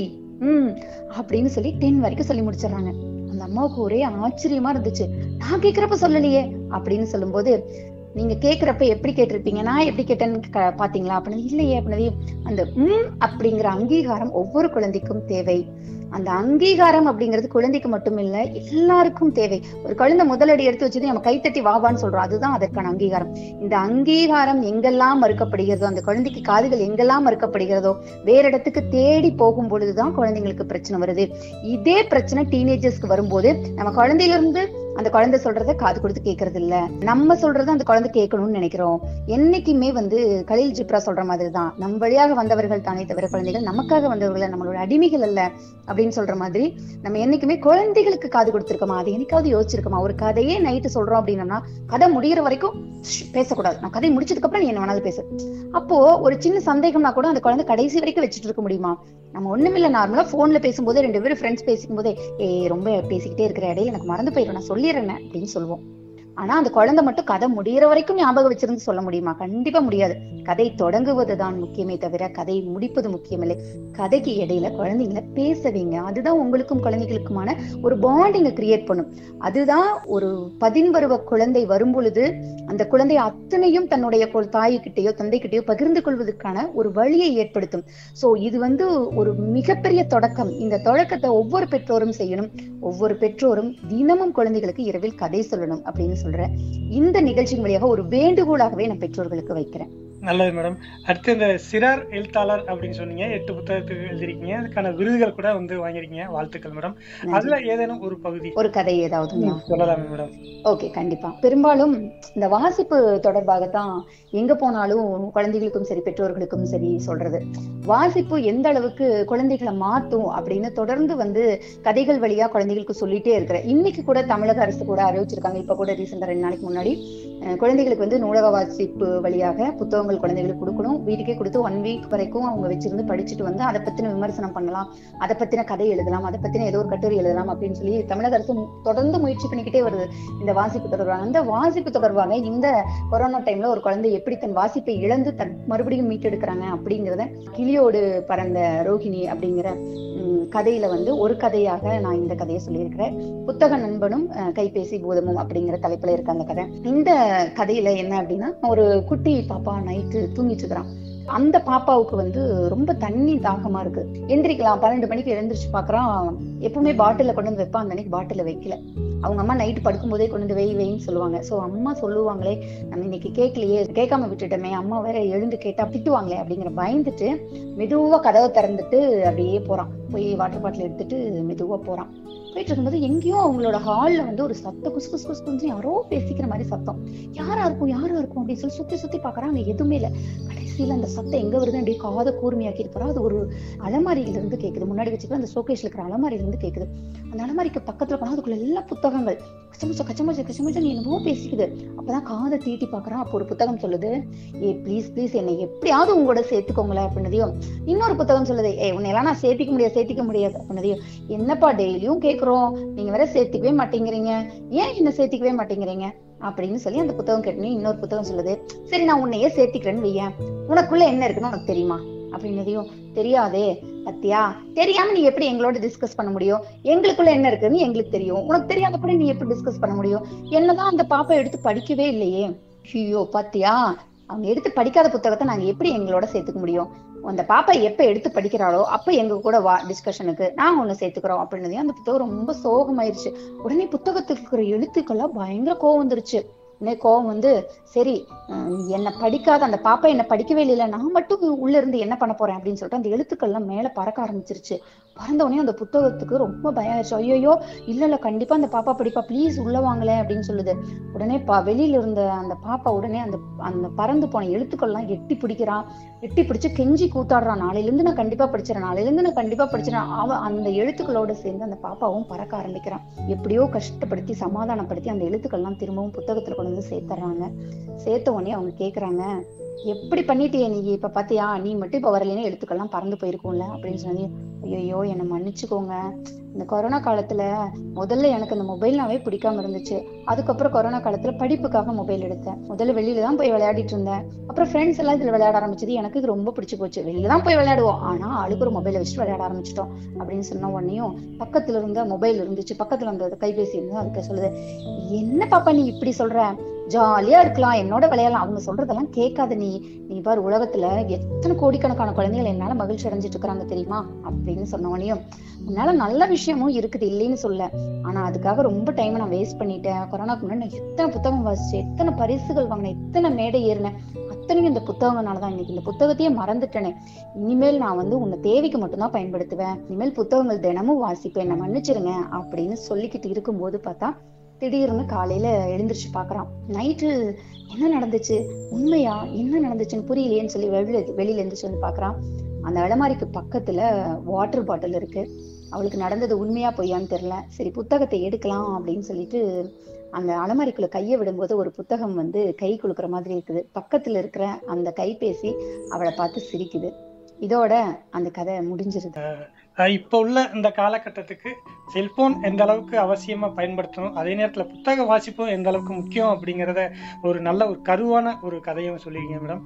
C: அப்படின்னு சொல்லி 10 வரைக்கும் சொல்லி முடிச்சிடறாங்க. அந்த அம்மாவுக்கு ஒரே ஆச்சரியமா இருந்துச்சு. நான் கேக்குறப்ப சொல்லலையே அப்படின்னு சொல்லும்போது நீங்க கேக்குறப்ப எப்படி கேட்டிருப்பீங்க, நான் எப்படி கேட்டேன்னு பாத்தீங்களா அப்படின்னு. இல்லையே அப்படின்னு. அந்த அப்படிங்கிற அங்கீகாரம் ஒவ்வொரு குழந்தைக்கும் தேவை. அந்த அங்கீகாரம் அப்படிங்கிறது குழந்தைக்கு மட்டும் இல்ல எல்லாருக்கும் தேவை. ஒரு குழந்தை முதலடி எடுத்து வச்சது நம்ம கைத்தட்டி வாவான்னு சொல்றோம், அதுதான் அதற்கான அங்கீகாரம். இந்த அங்கீகாரம் எங்கெல்லாம் மறுக்கப்படுகிறதோ, அந்த குழந்தைக்கு காதுகள் எங்கெல்லாம் மறுக்கப்படுகிறதோ, வேற இடத்துக்கு தேடி போகும் பொழுதுதான் குழந்தைங்களுக்கு பிரச்சனை வருது. இதே பிரச்சனை டீனேஜர்ஸ்க்கு வரும்போது நம்ம குழந்தையில இருந்து அந்த குழந்தை சொல்றத காது கொடுத்து கேட்கறது இல்ல, நம்ம சொல்றத அந்த குழந்தை கேட்கணும்னு நினைக்கிறோம். என்னைக்குமே கலீல் ஜிப்ரா சொல்ற மாதிரிதான், நம் வழியாக வந்தவர்கள் தானே தவிர குழந்தைகள் நமக்காக வந்தவர்கள், நம்மளோட அடிமைகள் அல்ல அப்படின்னு சொல்ற மாதிரி நம்ம என்னைக்குமே குழந்தைகளுக்கு காது கொடுத்திருக்கோமா, அது என்னைக்காவது யோசிச்சிருக்கோமா? ஒரு கதையே நைட்டு சொல்றோம் அப்படின்னம்னா கதை முடிகிற வரைக்கும் பேசக்கூடாது, நான் கதை முடிச்சதுக்கு அப்புறம் நீ என்ன வேணாலும் பேசு. அப்போ ஒரு சின்ன சந்தேகம்னா கூட அந்த குழந்தை கடைசி வரைக்கும் வச்சுட்டு இருக்க முடியுமா? நம்ம ஒண்ணுமில்ல, நார்மலா போன்ல பேசும்போது 2 பேரும் ஃப்ரெண்ட்ஸ் பேசிக்கும் போதே ரொம்ப பேசிக்கிட்டே இருக்கிற இடையில எனக்கு மறந்து போயிடும், நான் சொல்லிடுறேன் அப்படின்னு சொல்லுவோம். ஆனா அந்த குழந்தை மட்டும் கதை முடிகிற வரைக்கும் ஞாபகம் வச்சிருந்து சொல்ல முடியுமா? கண்டிப்பா முடியாது. கதை தொடங்குவதுதான் முக்கியமே தவிர கதை முடிப்பது முக்கியமில்லை. கதைக்கு இடையில குழந்தைங்களை பேச வைங்க. அதுதான் உங்களுக்கும் குழந்தைகளுக்குமான ஒரு பாண்டிங்க கிரியேட் பண்ணும். அதுதான் ஒரு 10 பருவ குழந்தை வரும் பொழுது அந்த குழந்தை அத்தனையும் தன்னுடைய தாய்கிட்டயோ தந்தைகிட்டயோ பகிர்ந்து கொள்வதற்கான ஒரு வழியை ஏற்படுத்தும். சோ இது ஒரு மிகப்பெரிய தொடக்கம். இந்த தொடக்கத்தை ஒவ்வொரு பெற்றோரும் செய்யணும். ஒவ்வொரு பெற்றோரும் தினமும் குழந்தைகளுக்கு இரவில் கதை சொல்லணும் அப்படின்னு சொல்றேன். இந்த நிகழ்ச்சியின் வழியாக ஒரு வேண்டுகோளாகவே நான் பெற்றோர்களுக்கு வைக்கிறேன்.
D: நல்லது மேடம். அடுத்து இந்த சிறார் எழுத்தாளர் அப்படின்னு சொன்னீங்க, 8 புத்தகத்துக்கு எழுதிருக்கீங்க, அதுக்கான விருதுகள் கூட வாங்கிருக்கீங்க, வாழ்த்துக்கள் மேடம். அதுல ஏதேனும் ஒரு பகுதி
C: ஒரு கதை ஏதாவது
D: சொல்லலாம் மேடம்?
C: ஓகே, கண்டிப்பா. பெரும்பாலும் இந்த வாசிப்பு தொடர்பாகத்தான் எங்க போனாலும் குழந்தைகளுக்கும் சரி பெற்றோர்களுக்கும் சரி சொல்றது. வாசிப்பு எந்த அளவுக்கு குழந்தைகளை மாத்தும் அப்படின்னு தொடர்ந்து கதைகள் வழியா குழந்தைகளுக்கு சொல்லிட்டே இருக்கிறேன். இன்னைக்கு கூட தமிழக அரசு கூட அறிவிச்சிருக்காங்க. இப்ப கூட ரீசெண்டா 2 நாளைக்கு முன்னாடி குழந்தைகளுக்கு வந்து நூலக வாசிப்பு வழியாக புத்தகங்கள் குழந்தைகளுக்கு கொடுக்கணும். வீட்டுக்கே கொடுத்து 1 வீக் வரைக்கும் அவங்க வச்சிருந்து படிச்சுட்டு வந்து அதை பத்தின விமர்சனம் பண்ணலாம், அதை பத்தின கதை எழுதலாம், அதை பத்தின ஏதோ ஒரு கட்டுரை எழுதலாம் அப்படின்னு சொல்லி தமிழக அரசு தொடர்ந்து முயற்சி பண்ணிக்கிட்டே வருது இந்த வாசிப்பு தொடர்பாக. அந்த வாசிப்பு தொடர்பாக இந்த கொரோனா டைம்ல ஒரு குழந்தை எப்படி தன் வாசிப்பை இழந்து மறுபடியும் மீட்டெடுக்கிறாங்க அப்படிங்கிறத கிளியோடு பறந்த ரோஹிணி அப்படிங்கிற கதையில வந்து ஒரு கதையாக நான் இந்த கதையை சொல்லியிருக்கிறேன். புத்தக நண்பனும் கைபேசி பூதமும் அப்படிங்கிற தலைப்புல இருக்க அந்த கதை. இந்த கதையில என்ன அப்படின்னா, ஒரு குட்டி பாப்பா நைட்டு தூங்கிட்டு இருக்கிறான். அந்த பாப்பாவுக்கு வந்து ரொம்ப தண்ணி தாகமா இருக்கு. எந்திரிக்கலாம் 12 மணிக்கு எழுந்திரிச்சு பாக்குறான். எப்பவுமே பாட்டில கொண்டு வந்து வைப்பான், அந்த அன்னைக்கு பாட்டில வைக்கல. அவங்க அம்மா நைட்டு படுக்கும் போதே கொண்டு வந்து வைன்னு சொல்லுவாங்க. சோ அம்மா சொல்லுவாங்களே, நம்ம இன்னைக்கு கேட்கலையே, கேட்காம விட்டுட்டோமே, அம்மா வேற எழுந்து கேட்டா திட்டுவாங்களே அப்படிங்கிற பயந்துட்டு மெதுவா கதவை திறந்துட்டு அப்படியே போறான். போய் வாட்டர் பாட்டில் எடுத்துட்டு மெதுவா போறான். போயிட்டு இருக்கும்போது எங்கேயோ அவங்களோட ஹால்ல வந்து ஒரு சத்தம், குசு குசு குசு குசு யாரோ பேசிக்கிற மாதிரி சத்தம். யாரா இருக்கும் அப்படின்னு சொல்லி சுத்தி சுத்தி பாக்குறான். அங்க எதுவுமே இல்ல. கடைசியில அந்த சத்தம் எங்க வருது அப்படியே காதை கூர்மையாக்கி இருப்பாரு. அது ஒரு அலமாரியில இருந்து கேக்குது. முன்னாடி வச்சுக்கிற அந்த ஷோகேஸ்ல இருக்கிற அலமாரியில இருந்து கேக்குது. அந்த அலமாரிக்கு பக்கத்துல போனா அதுக்குள்ள எல்லா புத்தகங்கள் கச்சமச்ச என்னவோ பேசிக்குது. அப்பதான் காதை தீட்டி பாக்குறான். அப்போ ஒரு புத்தகம் சொல்லுது, ப்ளீஸ் ப்ளீஸ் என்னை எப்படியாவது உங்களோட சேர்த்துக்கோங்களேன் அப்படின்னதையும், இன்னொரு புத்தகம் சொல்லுது, உன்னையெல்லாம் நான் சேர்த்திக்க முடியாது அப்படின்னதையும், என்னப்பா டெய்லியும் கேக்குறோம், நீங்க வேற சேர்த்துக்கவே மாட்டேங்கிறீங்க, ஏன் என்ன சேர்த்திக்கவே மாட்டேங்கிறீங்க அப்படின்னு சொல்லி அந்த புத்தகம் கேட்டனே இன்னொரு புத்தகம் சொல்லுது, சரி நான் உன்னையே சேர்த்திக்கிறேன்னு வையேன், உனக்குள்ள என்ன இருக்குன்னு உனக்கு தெரியுமா அப்படின்னதையும், தெரியாதே, பத்தியா, தெரியாம நீ எப்படி எங்களோட டிஸ்கஸ் பண்ண முடியும், எங்களுக்குள்ள என்ன இருக்குன்னு எங்களுக்கு தெரியும், உனக்கு தெரியாதபடி நீ எப்படி டிஸ்கஸ் பண்ண முடியும், என்னதான் அந்த பாப்பா எடுத்து படிக்கவே இல்லையே, ஐயோ பாத்தியா, அவங்க எடுத்து படிக்காத புத்தகத்தை நாங்க எப்படி எங்களோட சேர்த்துக்க முடியும், அந்த பாப்பா எப்ப எடுத்து படிக்கிறாளோ அப்ப எங்க கூட வா டிஸ்கஷனுக்கு, நாங்க ஒண்ணு சேர்த்துக்கிறோம் அப்படின்னதையும் அந்த புத்தகம் ரொம்ப சோகமாயிருச்சு. உடனே புத்தகத்துக்கு இருக்கிற எழுத்துக்கெல்லாம் பயங்கர கோவம் வந்துருச்சு. கோவம் வந்து, சரி என்ன படிக்காத அந்த பாப்பா என்ன படிக்கவே இல்லை, நான் மட்டும் உள்ள இருந்து என்ன பண்ண போறேன் அப்படின்னு சொல்லிட்டு அந்த எழுத்துக்கள்லாம் மேல பறக்க ஆரம்பிச்சிருச்சு. பறந்த உடனே அந்த புத்தகத்துக்கு ரொம்ப பயம் ஆயிடுச்சு. ஐயோ இல்ல கண்டிப்பா அந்த பாப்பா படிப்பா, ப்ளீஸ் உள்ள வாங்கல அப்படின்னு சொல்லுது. உடனே வெளியில இருந்த அந்த பாப்பா உடனே அந்த பறந்து போன எழுத்துக்கள்லாம் எட்டி பிடிக்கிறான். எட்டி பிடிச்சு கெஞ்சி கூத்தாடுறான், நாளையில இருந்து நான் கண்டிப்பா படிச்சிடறேன். அவன் அந்த எழுத்துக்களோட சேர்ந்து அந்த பாப்பாவும் பறக்க ஆரம்பிக்கிறான். எப்படியோ கஷ்டப்படுத்தி சமாதானப்படுத்தி அந்த எழுத்துக்கள்லாம் திரும்பவும் புத்தகத்துல கொண்டு வந்து சேர்த்துறாங்க. சேர்த்த உடனே அவங்க கேக்குறாங்க, எப்படி பண்ணிட்டியே நீ, இப்ப பாத்தியா, நீ மட்டும் இப்ப வரலன்னு எழுத்துக்கள்லாம் பறந்து போயிருக்கும்ல அப்படின்னு சொல்லி, ஐயோ என்னை மன்னிச்சுக்கோங்க, இந்த கொரோனா காலத்துல முதல்ல எனக்கு அந்த மொபைல்னாவே பிடிக்காம இருந்துச்சு, அதுக்கப்புறம் கொரோனா காலத்துல படிப்புக்காக மொபைல் எடுத்தேன், முதல்ல வெளியில தான் போய் விளையாடிட்டு இருந்தேன், அப்புறம் ஃப்ரெண்ட்ஸ் எல்லாம் இதுல விளையாட ஆரம்பிச்சது, எனக்கு இது ரொம்ப பிடிச்சு போச்சு, வெளியில தான் போய் விளையாடுவோம், ஆனா ஆளுக்கு ஒரு மொபைலை வச்சுட்டு விளையாட ஆரம்பிச்சிட்டோம் அப்படின்னு சொன்ன உடனேயும் பக்கத்துல இருந்த மொபைல் இருந்துச்சு, பக்கத்துல இருந்த கைபேசி இருந்து அதுக்கு சொல்லுது, என்ன பாப்பா நீ இப்படி சொல்ற, ஜாலியா இருக்கலாம், என்னோட விளையாடலாம், அவங்க சொல்றதெல்லாம் கேட்காத, நீ பாரு உலகத்துல எத்தனை கோடிக்கணக்கான குழந்தைகள் என்னால மகிழ்ச்சி அடைஞ்சிட்டு இருக்கிறாங்க தெரியுமா அப்படின்னு சொன்னவனையும், உன்னால நல்ல விஷயமும் இருக்குது இல்லைன்னு சொல்ல, ஆனா அதுக்காக ரொம்ப டைம் நான் வேஸ்ட் பண்ணிட்டேன், கொரோனாக்கு முன்னாடி நான் எத்தனை புத்தகம் வாசிச்சேன், எத்தனை பரிசுகள் வாங்கினேன், எத்தனை மேடை ஏறினேன், அத்தனையும் இந்த புத்தகங்களாலதான், இன்னைக்கு இந்த புத்தகத்தையே மறந்துட்டேனே, இனிமேல் நான் வந்து உன்னை தேவைக்கு மட்டும்தான் பயன்படுத்துவேன், இனிமேல் புத்தகங்கள் தினமும் வாசிப்பேன், நான் மன்னிச்சிருங்க அப்படின்னு சொல்லிக்கிட்டு இருக்கும்போது பார்த்தா திடீர்னு காலையில எழுந்திரிச்சு பாக்குறான். நைட்டு என்ன நடந்துச்சு, உண்மையா என்ன நடந்துச்சுன்னு புரியலையேன்னு சொல்லி வெளியில எழுந்திரிச்சு வந்து பாக்குறான். அந்த அலமாரிக்கு பக்கத்துல வாட்டர் பாட்டில் இருக்கு. அவளுக்கு நடந்தது உண்மையா பொய்யான்னு தெரியல. சரி புத்தகத்தை எடுக்கலாம் அப்படின்னு சொல்லிட்டு அந்த அலமாரிக்குள்ள கையை விடும்போது ஒரு புத்தகம் வந்து கை குலுக்குற மாதிரி இருக்குது. பக்கத்துல இருக்கிற அந்த கைபேசி அவளை பார்த்து சிரிக்குது. இதோட அந்த கதை முடிஞ்சிருது.
D: இப்போ உள்ள இந்த காலகட்டத்துக்கு செல்போன் எந்த அளவுக்கு அவசியமா பயன்படுத்தணும், அதே நேரத்துல புத்தக வாசிப்பும் எந்த அளவுக்கு முக்கியம் அப்படிங்கறத ஒரு நல்ல ஒரு கருவான ஒரு கதையும் சொல்லிருக்கீங்க மேடம்.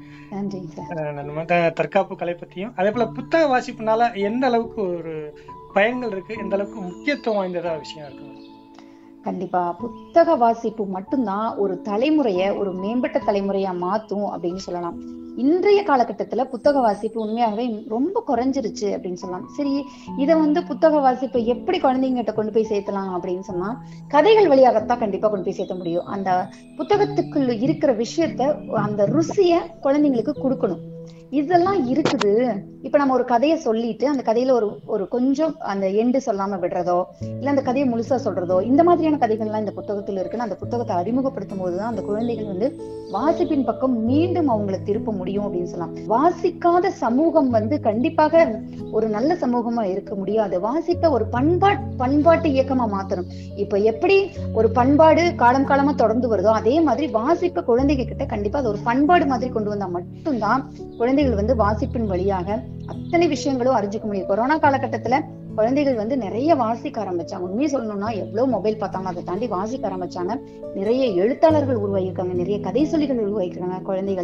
D: நம்ம தற்காப்பு கலை பத்தியும் அதே போல புத்தக வாசிப்புனால எந்த அளவுக்கு ஒரு பயன்கள் இருக்கு, எந்த அளவுக்கு முக்கியத்துவம் வாய்ந்ததா விஷயம் இருக்கு.
C: கண்டிப்பா புத்தக வாசிப்பு மட்டும்தான் ஒரு தலைமுறைய ஒரு மேம்பட்ட தலைமுறையா மாத்தும் அப்படின்னு சொல்லலாம். இன்றைய காலகட்டத்துல புத்தக வாசிப்பு உண்மையாகவே ரொம்ப குறைஞ்சிருச்சு அப்படின்னு சொல்லலாம். சரி இதை வந்து புத்தக வாசிப்பை எப்படி குழந்தைங்கிட்ட கொண்டு போய் சேர்த்தலாம் அப்படின்னு சொன்னா, கதைகள் வழியாகத்தான் கண்டிப்பா கொண்டு போய் சேர்த்த முடியும். அந்த புத்தகத்துக்குள்ள இருக்கிற விஷயத்த, அந்த ருசிய குழந்தைங்களுக்கு கொடுக்கணும். இதெல்லாம் இருக்குது. இப்ப நம்ம ஒரு கதையை சொல்லிட்டு அந்த கதையில ஒரு கொஞ்சம் அந்த எண்டு சொல்லாம விடுறதோ, இல்ல அந்த கதையை முழுசா சொல்றதோ, இந்த மாதிரியான கதைகள்லாம் இந்த புத்தகத்துல இருக்குன்னு அந்த புத்தகத்தை அறிமுகப்படுத்தும் போதுதான் அந்த குழந்தைகள் வந்து வாசிப்பின் பக்கம் மீண்டும் அவங்களை திருப்ப முடியும் அப்படின்னு சொல்லலாம். வாசிக்காத சமூகம் வந்து கண்டிப்பாக ஒரு நல்ல சமூகமா இருக்க முடியாது. வாசிப்பை ஒரு பண்பாட்டு இயக்கமா மாத்தணும். இப்ப எப்படி ஒரு பண்பாடு காலம் காலமா தொடர்ந்து வருதோ அதே மாதிரி வாசிப்பை குழந்தைங்க கிட்ட கண்டிப்பா அது ஒரு பண்பாடு மாதிரி கொண்டு வந்தா மட்டும்தான் குழந்தைகள் வந்து வாசிப்பின் வழியாக அத்தனை விஷயங்களும் அறிஞ்சுக்க முடியும். கொரோனா காலகட்டத்துல குழந்தைகள் வந்து நிறைய வாசிக்க ஆரம்பிச்சாங்க. உண்மையை சொல்லணும்னா எவ்வளவு மொபைல் பார்த்தாங்க, அதை தாண்டி வாசிக்க ஆரம்பிச்சாங்க. நிறைய எழுத்தாளர்கள் உருவாகியிருக்காங்க, நிறைய கதை சொல்லிகள் உருவாகிருக்காங்க.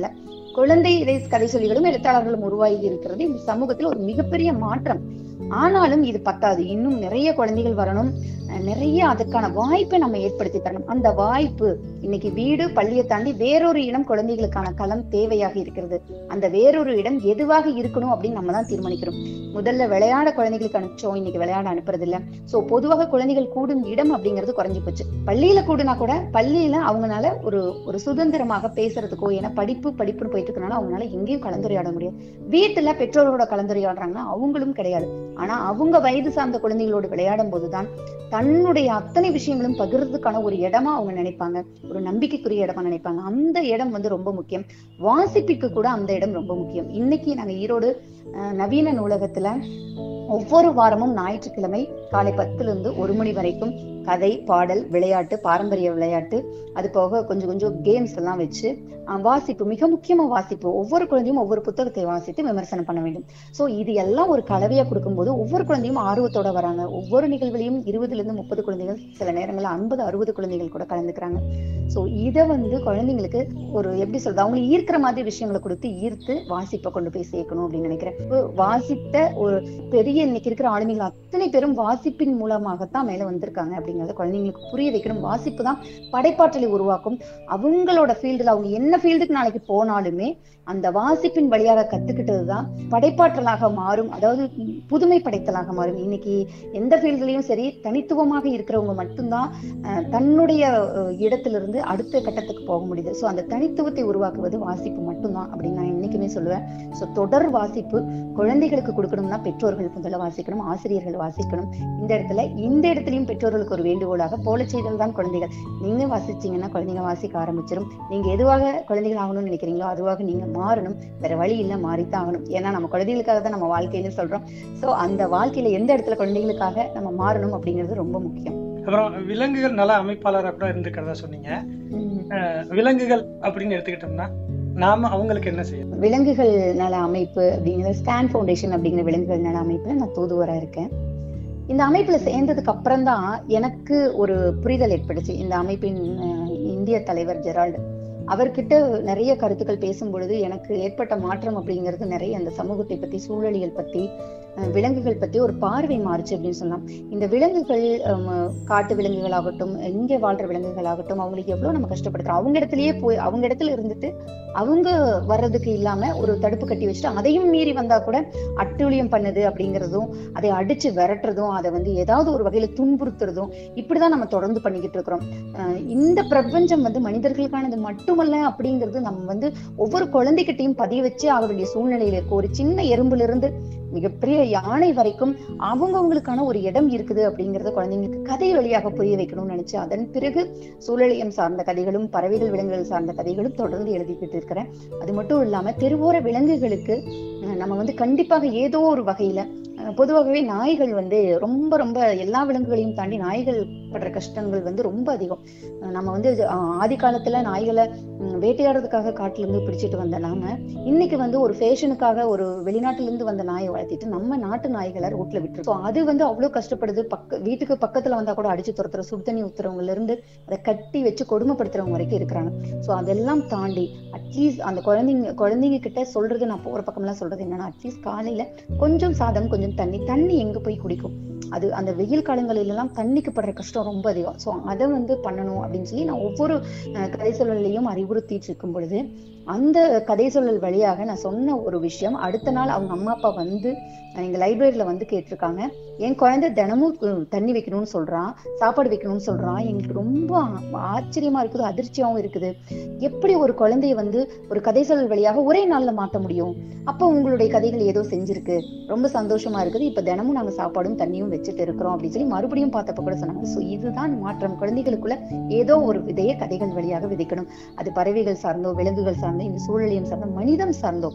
C: குழந்தை கதை சொல்லிகளும் எழுத்தாளர்களும் உருவாகி இருக்கிறது இந்த சமூகத்தில் ஒரு மிகப்பெரிய மாற்றம். ஆனாலும் இது பத்தாது, இன்னும் நிறைய குழந்தைகள் வரணும், நிறைய அதுக்கான வாய்ப்பை நம்ம ஏற்படுத்தி தரணும். அந்த வாய்ப்பு இன்னைக்கு வீடு பள்ளியை தாண்டி வேறொரு இடம் குழந்தைகளுக்கான களம் தேவையாக இருக்கிறது. அந்த வேறொரு இடம் எதுவாக இருக்கணும் அப்படின்னு நம்ம தான் தீர்மானிக்கிறோம். முதல்ல விளையாட குழந்தைகளுக்கு அனுப்பிச்சோம், இன்னைக்கு விளையாட அனுப்புறது இல்ல. சோ பொதுவாக குழந்தைகள் கூடும் இடம் அப்படிங்கிறது குறைஞ்சு போச்சு. பள்ளியில கூடுனா கூட பள்ளியில அவங்களால ஒரு சுதந்திரமாக பேசுறதுக்கோ, ஏன்னா படிப்புன்னு போயிட்டு இருக்கனால அவங்களால எங்கேயும் கலந்துரையாட முடியாது. வீட்டுல பெற்றோர்களோட கலந்துரையாடுறாங்கன்னா அவங்களும் கிடையாது. ஆனா அவங்க வயது சார்ந்த குழந்தைகளோடு விளையாடும் போதுதான் தன்னுடைய அத்தனை விஷயங்களும் பகிர்றதுக்கான ஒரு இடமா அவங்க நினைப்பாங்க, ஒரு நம்பிக்கைக்குரிய இடமா நினைப்பாங்க. அந்த இடம் வந்து ரொம்ப முக்கியம். வாசிப்பிற்கு கூட அந்த இடம் ரொம்ப முக்கியம். இன்னைக்கு நாங்க ஈரோடு நவீன நூலகத்துல ஒவ்வொரு வாரமும் ஞாயிற்றுக்கிழமை காலை 10 to 1 மணி வரைக்கும் கதை, பாடல், விளையாட்டு, பாரம்பரிய விளையாட்டு, அது போக கொஞ்சம் கேம்ஸ் எல்லாம் வச்சு வாசிப்பு, மிக முக்கியமா வாசிப்பு. ஒவ்வொரு குழந்தையும் ஒவ்வொரு புத்தகத்தை வாசித்து விமர்சனம் பண்ண வேண்டும். சோ இது எல்லாம் ஒரு கலவையா கொடுக்கும்போது ஒவ்வொரு குழந்தையும் ஆர்வத்தோட வராங்க. ஒவ்வொரு நிகழ்வுலையும் 20 to 30 குழந்தைகள், சில நேரங்கள்ல 50-60 குழந்தைகள் கூட கலந்துக்கிறாங்க. சோ இதை வந்து குழந்தைங்களுக்கு ஒரு எப்படி சொல்றது, அவங்களை ஈர்க்கிற மாதிரி விஷயங்களை கொடுத்து ஈர்த்து வாசிப்பை கொண்டு போய் சேர்க்கணும் அப்படின்னு நினைக்கிறேன். வாசித்த ஒரு பெரிய இன்னைக்கு இருக்கிற ஆளுமைகள் அத்தனை பேரும் வாசிப்பின் மூலமாகத்தான் மேல வந்திருக்காங்க அப்படிங்கறத குழந்தைங்களுக்கு புரிய வைக்கணும். வாசிப்பு தான் படைப்பாற்றலை உருவாக்கும். அவங்களோட ஃபீல்டுல அவங்க என்ன ஃபீல்டுக்கு நாளைக்கு போனாலுமே அந்த வாசிப்பின் வழியாக கத்துக்கிட்டதுதான் படைப்பாற்றலாக மாறும், அதாவது புதுமை படைத்தலாக மாறும். இன்னைக்கு எந்த ஃபீல்டுலயும் சரி தனித்துவமாக இருக்கிறவங்க மட்டும்தான் தன்னுடைய இடத்திலிருந்து அடுத்த கட்டத்துக்கு போக முடியுது. சோ அந்த தனித்துவத்தை உருவாக்குவது வாசிப்பு மட்டும்தான் அப்படின்னு நான் என்னைக்குமே சொல்லுவேன். சோ தொடர் வாசிப்பு குழந்தைகளுக்கு கொடுக்கணும்னா பெற்றோர்கள் முதல்ல வாசிக்கணும், ஆசிரியர்கள் வாசிக்கணும். இந்த இடத்துலயும் பெற்றோர்களுக்கு ஒரு வேண்டுகோளாக போல செய்தல் தான் குழந்தைகள். நீங்க வாசிச்சீங்கன்னா குழந்தைங்க வாசிக்க ஆரம்பிச்சிடும். நீங்க எதுவாக குழந்தைகள் ஆகணும்னு நினைக்கிறீங்களோ அதுவாக நீங்க மாறணும். வேற வழி இல்ல, மாறித்தான் ஆகணும். ஏன்னா நம்ம குழந்தைகளுக்காக தான் நம்ம வாழ்க்கைன்னு சொல்றோம். சோ அந்த வாழ்க்கையில எந்த இடத்துல குழந்தைகளுக்காக நம்ம மாறணும் அப்படிங்கிறது ரொம்ப முக்கியம்.
D: அப்புறம் விலங்குகள் நல அமைப்பாளராக கூட இருந்துக்கிறதா சொன்னீங்க. விலங்குகள் அப்படின்னு எடுத்துக்கிட்டோம்னா நாம அவங்களுக்கு என்ன செய்யணும்?
C: விலங்குகள் நல அமைப்பு அப்படிங்கிற ஸ்கேன் ஃபவுண்டேஷன் அப்படிங்கிற விலங்குகள் நல அமைப்புல நான் தூதுவரா இருக்கேன். இந்த அமைப்புல சேர்ந்ததுக்கு அப்புறம் தான் எனக்கு ஒரு புரிதல் ஏற்படுச்சு. இந்த அமைப்பின் இந்திய தலைவர் ஜெரால்டு அவர்கிட்ட நிறைய கருத்துக்கள் பேசும் பொழுது எனக்கு ஏற்பட்ட மாற்றம் அப்படிங்கிறது நிறைய அந்த சமூகத்தை பத்தி, சூழலியல் பத்தி, விலங்குகள் பத்தி ஒரு பார்வை மாறுச்சு அப்படின்னு சொல்லலாம். இந்த விலங்குகள் காட்டு விலங்குகள் ஆகட்டும், இங்கே வாழ்ற விலங்குகள் ஆகட்டும், அவங்களுக்கு எவ்வளவு நம்ம கஷ்டப்படுத்துறோம். அவங்க இடத்துலயே போய் அவங்க இடத்துல இருந்துட்டு அவங்க வர்றதுக்கு இல்லாம ஒரு தடுப்பு கட்டி வச்சுட்டு அதையும் மீறி வந்தா கூட அட்டூழியம் பண்ணுது அப்படிங்கிறதும், அதை அடிச்சு விரட்டுறதும், அதை வந்து ஏதாவது ஒரு வகையில துன்புறுத்துறதும், இப்படிதான் நம்ம தொடர்ந்து பண்ணிக்கிட்டு இருக்கிறோம். இந்த பிரபஞ்சம் வந்து மனிதர்களுக்கானது மட்டுமல்ல அப்படிங்கிறது நம்ம வந்து ஒவ்வொரு குழந்தைகிட்டையும் பதிய வச்சு ஆக வேண்டிய சூழ்நிலையில இருக்கு. ஒரு சின்ன எறும்புல இருந்து மிகப்பெரிய யானை வரைக்கும் அவங்கவுங்களுக்கான ஒரு இடம் இருக்குது அப்படிங்கறத குழந்தைங்களுக்கு கதை வழியாக புரிய வைக்கணும்னு நினைச்சு அதன் பிறகு சூழலியம் சார்ந்த கதைகளும், பறவைகள் விலங்குகள் சார்ந்த கதைகளும் தொடர்ந்து எழுதிக்கிட்டு இருக்கிறேன். அது மட்டும் இல்லாம தெருவோர விலங்குகளுக்கு நம்ம வந்து கண்டிப்பாக ஏதோ ஒரு வகையில, பொதுவாகவே நாய்கள் வந்து ரொம்ப ரொம்ப எல்லா விலங்குகளையும் தாண்டி நாய்கள் படுற கஷ்டங்கள் வந்து ரொம்ப அதிகம். நம்ம வந்து ஆதி காலத்துல நாய்களை வேட்டையாடுறதுக்காக காட்டுல இருந்து பிடிச்சிட்டு வந்த நாம இன்னைக்கு வந்து ஒரு ஃபேஷனுக்காக ஒரு வெளிநாட்டுல இருந்து வந்த நாயை வளர்த்திட்டு நம்ம நாட்டு நாய்களை ரோட்ல விட்டுருக்கோம். அது வந்து அவ்வளவு கஷ்டப்படுது. வீட்டுக்கு பக்கத்துல வந்தா கூட அடிச்சு துரத்துற, சுடு தண்ணி ஊத்துறவங்கல இருந்து அதை கட்டி வச்சு கொடுமைப்படுத்துறவங்க வரைக்கும் இருக்கிறாங்க. சோ அதெல்லாம் தாண்டி அட்லீஸ்ட் அந்த குழந்தைங்க கிட்ட சொல்றது, நான் போற பக்கம் எல்லாம் சொல்றது என்னன்னா, அட்லீஸ்ட் காலையில கொஞ்சம் சாதம், கொஞ்சம் தண்ணி எங்க போய் குடிக்கும்? அது அந்த வெயில் காலங்களில எல்லாம் தண்ணிக்கு படுற கஷ்டம் ரொம்ப அதிகம். சோ அதை வந்து பண்ணணும் அப்படின்னு சொல்லி நான் ஒவ்வொரு கதை சொல்லலையும் அறிவுறுத்திட்டு இருக்கும் பொழுது அந்த கதை சொல்லல் வழியாக நான் சொன்ன ஒரு விஷயம், அடுத்த நாள் அவங்க அம்மா அப்பா வந்து எங்க லைப்ரரியில வந்து கேட்டிருக்காங்க. என் குழந்தை தினமும் தண்ணி வைக்கணும்னு சொல்றான், சாப்பாடு வைக்கணும்னு சொல்றான். எங்களுக்கு ரொம்ப ஆச்சரியமா இருக்குது, அதிர்ச்சியாவும் இருக்குது. எப்படி ஒரு குழந்தைய வந்து ஒரு கதை சொல்லல் வழியாக ஒரே நாள்ல மாத்த முடியும்? அப்போ உங்களுடைய கதைகள் ஏதோ செஞ்சிருக்கு, ரொம்ப சந்தோஷமா இருக்குது. இப்ப தினமும் நாங்க சாப்பாடும் தண்ணியும் வச்சுட்டு இருக்கிறோம் அப்படின்னு சொல்லி மறுபடியும் பார்த்தப்ப கூட சொன்னாங்க. சோ இதுதான் மாற்றம். குழந்தைகளுக்குள்ள ஏதோ ஒரு விதைய கதைகள் வழியாக விதைக்கணும். அது பறவைகள் சார்ந்தோ, விலங்குகள் சார்ந்தோ, இந்த சூழலியம் சார்ந்தோ, மனிதம் சார்ந்தோ,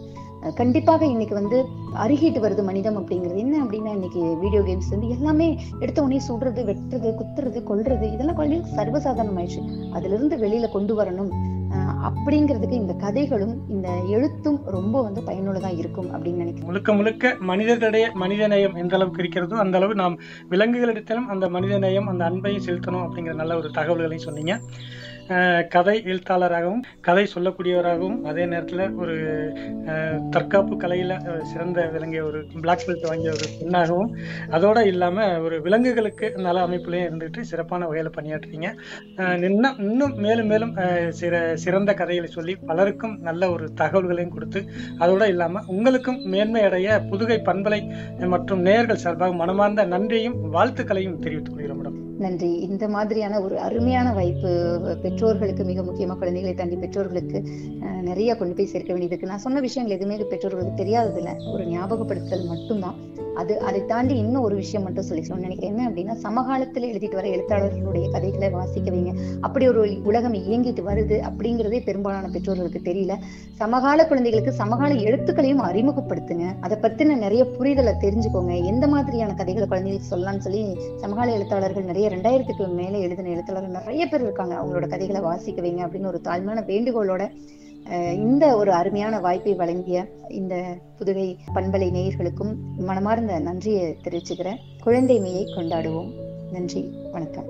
C: கண்டிப்பாக இன்னைக்கு வந்து அருகிட்டு வருது மனிதம் அப்படிங்கிறது. என்ன அப்படின்னா இன்னைக்கு வீடியோ கேம்ஸ் வந்து எல்லாமே எடுத்த உடனே சுடுறது, வெட்டுறது, குத்துறது, கொல்றது, இதெல்லாம் குழந்தைகளுக்கு சர்வசாதாரணம் ஆயிடுச்சு. அதுல இருந்து வெளியில கொண்டு வரணும் அப்படிங்கிறதுக்கு இந்த கதைகளும் இந்த எழுத்தும் ரொம்ப வந்து பயனுள்ளதா இருக்கும் அப்படின்னு நினைக்கிறேன்.
D: முழுக்க முழுக்க மனிதனிடையே மனிதநேயம் எந்த அளவுக்கு இருக்கிறதோ அந்த அளவு நாம் விலங்குகளிடத்திலும் அந்த மனிதநேயம், அந்த அன்பையும் செலுத்தணும் அப்படிங்கிற நல்ல ஒரு தகவல்களையும் சொன்னீங்க. கதை எழுத்தாளராகவும் கதை சொல்லக்கூடியவராகவும் அதே நேரத்தில் ஒரு தற்காப்பு கலையில் சிறந்த விளங்கிய ஒரு பிளாக் பெல்ட் வாங்கிய ஒரு பெண்ணாகவும், அதோடு இல்லாமல் ஒரு விலங்குகளுக்கு நல அமைப்புலையும் இருந்துட்டு சிறப்பான வகையில் பணியாற்றுறீங்க. இன்னும் மேலும் மேலும் சிறந்த கதைகளை சொல்லி பலருக்கும் நல்ல ஒரு தகவல்களையும் கொடுத்து, அதோடு இல்லாமல் உங்களுக்கும் மேன்மை அடைய புதுகை பண்பலை மற்றும் நேயர்கள் சார்பாக மனமார்ந்த நன்றியையும் வாழ்த்துக்களையும் தெரிவித்துக் கொள்கிறோம் மேடம்.
C: நன்றி. இந்த மாதிரியான ஒரு அருமையான வாய்ப்பு பெற்றோர்களுக்கு, மிக முக்கியமா குழந்தைகளை தாண்டி பெற்றோர்களுக்கு நிறைய கொண்டு போய் சேர்க்க வேண்டியதுக்கு. நான் சொன்ன விஷயங்கள் எதுவுமே பெற்றோர்களுக்கு தெரியாததில்ல, ஒரு ஞாபகப்படுத்தல் மட்டும்தான். அதை தாண்டி இன்னும் ஒரு விஷயம் மட்டும் சொல்லிக்கணும்னு நினைக்கிறேன். என்ன அப்படின்னா, சமகாலத்துல எழுதிட்டு வர எழுத்தாளர்களுடைய கதைகளை வாசிக்க வைங்க. அப்படி ஒரு உலகம் இயங்கிட்டு வருது அப்படிங்கிறதே பெரும்பாலான பெற்றோர்களுக்கு தெரியல. சமகால குழந்தைகளுக்கு சமகால எழுத்துக்களையும் அறிமுகப்படுத்துங்க. அதை பத்தின நிறைய புரிதலை தெரிஞ்சுக்கோங்க. எந்த மாதிரியான கதைகளை குழந்தைகளுக்கு சொல்லலாம்னு சொல்லி சமகால எழுத்தாளர்கள் நிறைய 2000க்கு மேல எழுதின எழுத்தாளர்கள் நிறைய பேர் இருக்காங்க. அவங்களோட கதைகளை வாசிக்க வைங்க அப்படின்னு ஒரு தாழ்மையான வேண்டுகோளோட இந்த ஒரு அருமையான வாய்ப்பை வழங்கிய இந்த புதுகை பண்பலை நேயர்களுக்கும் மனமார்ந்த நன்றியை தெரிவிச்சுக்கிறேன். குழந்தைமையை கொண்டாடுவோம். நன்றி, வணக்கம்.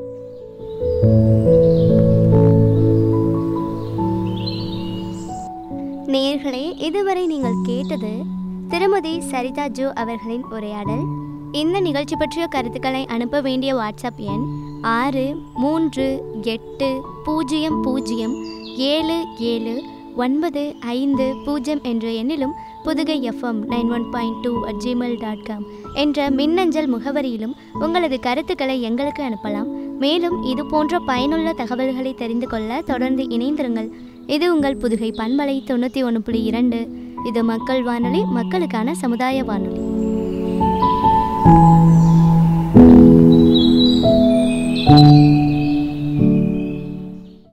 A: நேயர்களே, இதுவரை நீங்கள் கேட்டது திருமதி சரிதா ஜோ அவர்களின் உரையாடல். இந்த நிகழ்ச்சி பற்றிய கருத்துக்களை அனுப்ப வேண்டிய வாட்ஸ்அப் எண் 6300779550 என்ற எண்ணிலும் புதுகை FM 91.2@gmail.com என்ற மின்னஞ்சல் முகவரியிலும் உங்களது கருத்துக்களை எங்களுக்கு அனுப்பலாம். மேலும் இது போன்ற பயனுள்ள தகவல்களை தெரிந்து கொள்ள தொடர்ந்து இணைந்திருங்கள். இது உங்கள் புதுகை பண்பலை 91.2. இது மக்கள் வானொலி, மக்களுக்கான சமுதாய வானொலி.